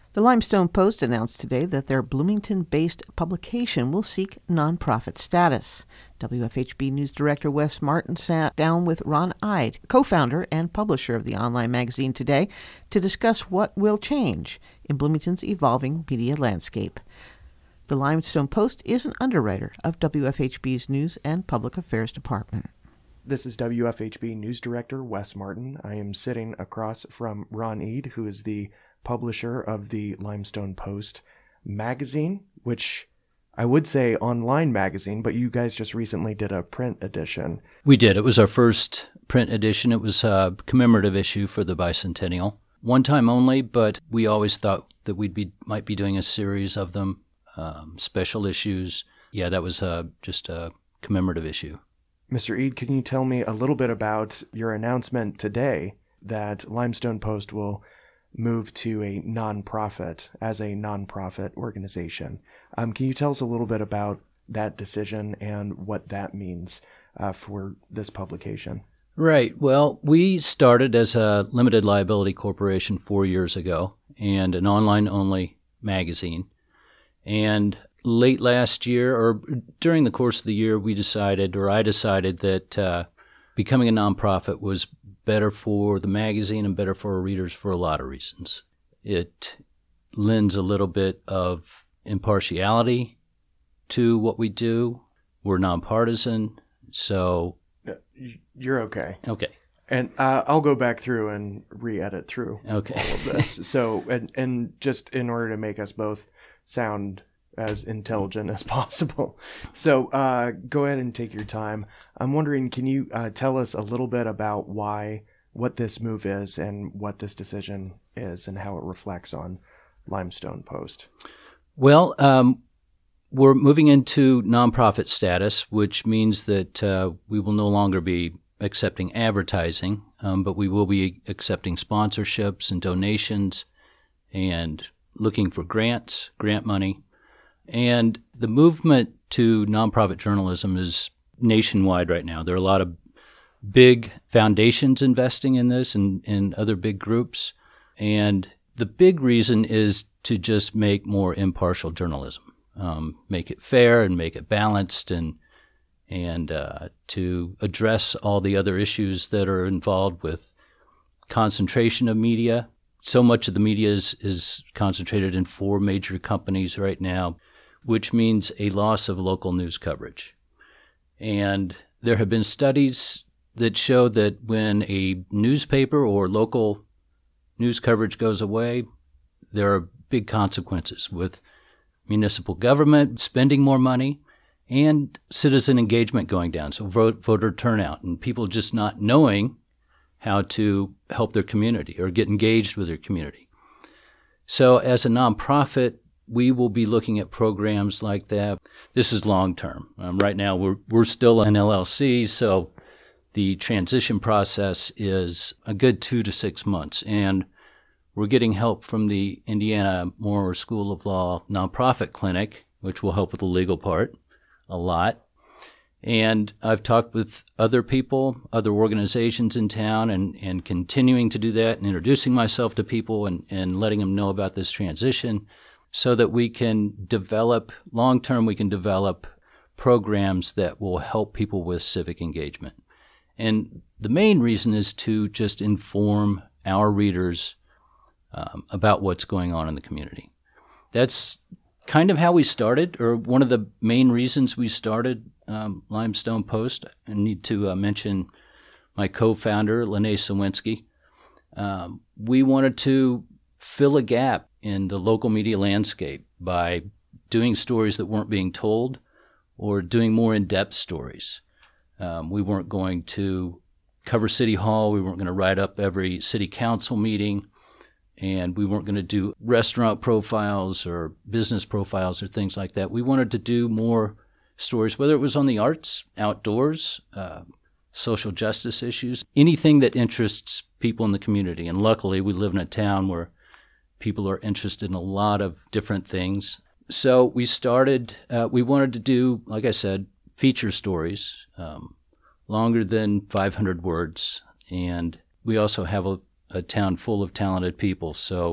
The Limestone Post announced today that their Bloomington-based publication will seek nonprofit status. WFHB News Director Wes Martin sat down with Ron Eid, co-founder and publisher of the online magazine today, to discuss what will change in Bloomington's evolving media landscape. The Limestone Post is an underwriter of WFHB's News and Public Affairs Department. This is WFHB News Director Wes Martin. I am sitting across from Ron Eid, who is the publisher of the Limestone Post magazine, which I would say online magazine, but you guys just recently did a print edition. We did. It was our first print edition. It was a commemorative issue for the bicentennial. One time only, but we always thought that might be doing a series of them, special issues. Yeah, that was just a commemorative issue. Mr. Eid, can you tell me a little bit about your announcement today that Limestone Post will move to a nonprofit as a nonprofit organization? Can you tell us a little bit about that decision and what that means for this publication? Right. Well, we started as a limited liability corporation 4 years ago and an online-only magazine. And late last year, or during the course of the year, I decided that becoming a nonprofit was better for the magazine and better for our readers for a lot of reasons. It lends a little bit of impartiality to what we do. We're nonpartisan, so... You're okay. Okay. And I'll go back through and re-edit through all of this. So, and just in order to make us both sound as intelligent as possible. So go ahead and take your time. I'm wondering, can you tell us a little bit about what this move is and what this decision is and how it reflects on Limestone Post? Well, we're moving into nonprofit status, which means that we will no longer be accepting advertising, but we will be accepting sponsorships and donations and looking for grant money. And the movement to nonprofit journalism is nationwide right now. There are a lot of big foundations investing in this and other big groups. And the big reason is to just make more impartial journalism, make it fair and make it balanced and to address all the other issues that are involved with concentration of media. So much of the media is concentrated in 4 major companies right now, which means a loss of local news coverage. And there have been studies that show that when a newspaper or local news coverage goes away, there are big consequences with municipal government spending more money and citizen engagement going down, so voter turnout and people just not knowing how to help their community or get engaged with their community. So as a nonprofit, we will be looking at programs like that. This is long term. Right now, we're still an LLC, so the transition process is a good 2 to 6 months. And we're getting help from the Indiana Moore School of Law nonprofit clinic, which will help with the legal part a lot. And I've talked with other people, other organizations in town, and continuing to do that and introducing myself to people and letting them know about this transition so that we can develop, long-term, we can develop programs that will help people with civic engagement. And the main reason is to just inform our readers about what's going on in the community. That's kind of how we started, or one of the main reasons we started Limestone Post. I need to mention my co-founder, Lene Sawinski. We wanted to fill a gap in the local media landscape by doing stories that weren't being told or doing more in-depth stories. We weren't going to cover City Hall. We weren't going to write up every city council meeting. And we weren't going to do restaurant profiles or business profiles or things like that. We wanted to do more stories, whether it was on the arts, outdoors, social justice issues, anything that interests people in the community. And luckily, we live in a town where people are interested in a lot of different things. So we started, we wanted to do, like I said, feature stories, longer than 500 words. And we also have a town full of talented people. So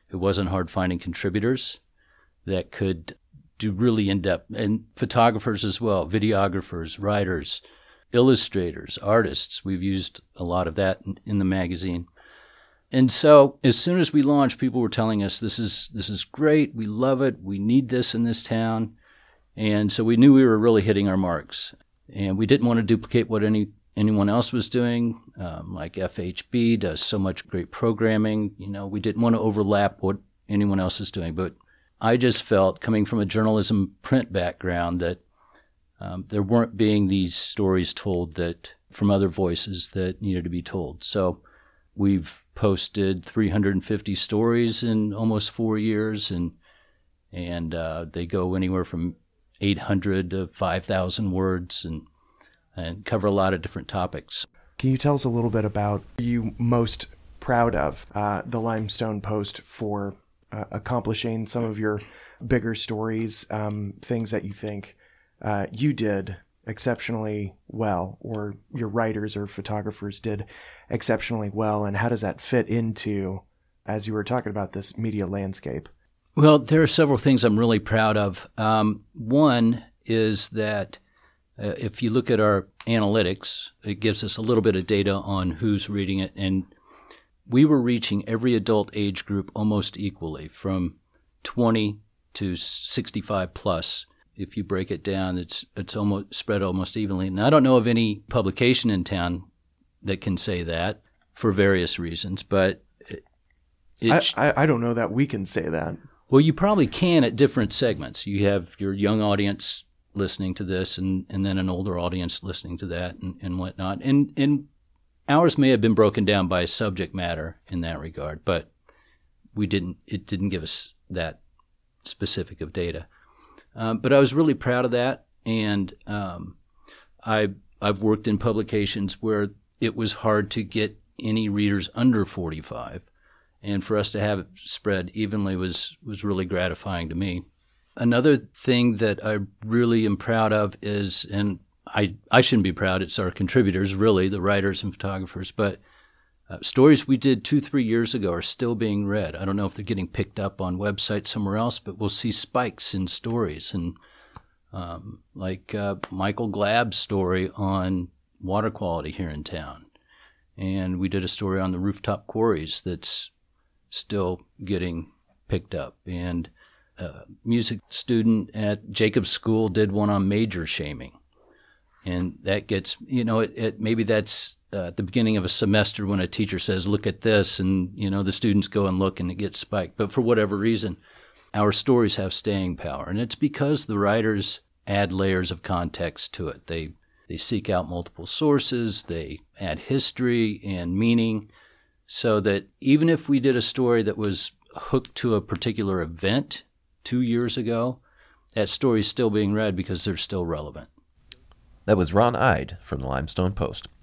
It wasn't hard finding contributors that could do really in-depth, and photographers as well, videographers, writers, illustrators, artists. We've used a lot of that in the magazine. And so as soon as we launched, people were telling us, this is great, we love it, we need this in this town. And so we knew we were really hitting our marks. And we didn't want to duplicate what anyone else was doing. Like FHB does so much great programming. We didn't want to overlap what anyone else is doing. But I just felt, coming from a journalism print background, that there weren't being these stories told that from other voices that needed to be told. So we've posted 350 stories in almost 4 years, and they go anywhere from 800 to 5,000 words and cover a lot of different topics. Can you tell us a little bit about what you most proud of the Limestone Post for accomplishing some of your bigger stories, things that you think you did exceptionally well, or your writers or photographers did exceptionally well, and how does that fit into, as you were talking about, this media landscape? Well, there are several things I'm really proud of. One is that if you look at our analytics, it gives us a little bit of data on who's reading it, and we were reaching every adult age group almost equally, from 20 to 65 plus. If you break it down, it's almost spread almost evenly. And I don't know of any publication in town that can say that for various reasons, but I don't know that we can say that. Well, you probably can at different segments. You have your young audience listening to this, and then an older audience listening to that, and whatnot. And ours may have been broken down by subject matter in that regard, but it didn't give us that specific of data. But I was really proud of that, and I've worked in publications where it was hard to get any readers under 45, and for us to have it spread evenly was really gratifying to me. Another thing that I really am proud of is, and I shouldn't be proud, it's our contributors, really, the writers and photographers, but stories we did 2-3 years ago are still being read. I don't know if they're getting picked up on websites somewhere else, but we'll see spikes in stories. And like Michael Glabb's story on water quality here in town. And we did a story on the rooftop quarries that's still getting picked up. And a music student at Jacobs School did one on major shaming. And that gets, maybe that's at the beginning of a semester when a teacher says, look at this, and, the students go and look and it gets spiked. But for whatever reason, our stories have staying power. And it's because the writers add layers of context to it. They seek out multiple sources, they add history and meaning, so that even if we did a story that was hooked to a particular event 2 years ago, that story is still being read because they're still relevant. That was Ron Eid from the Limestone Post.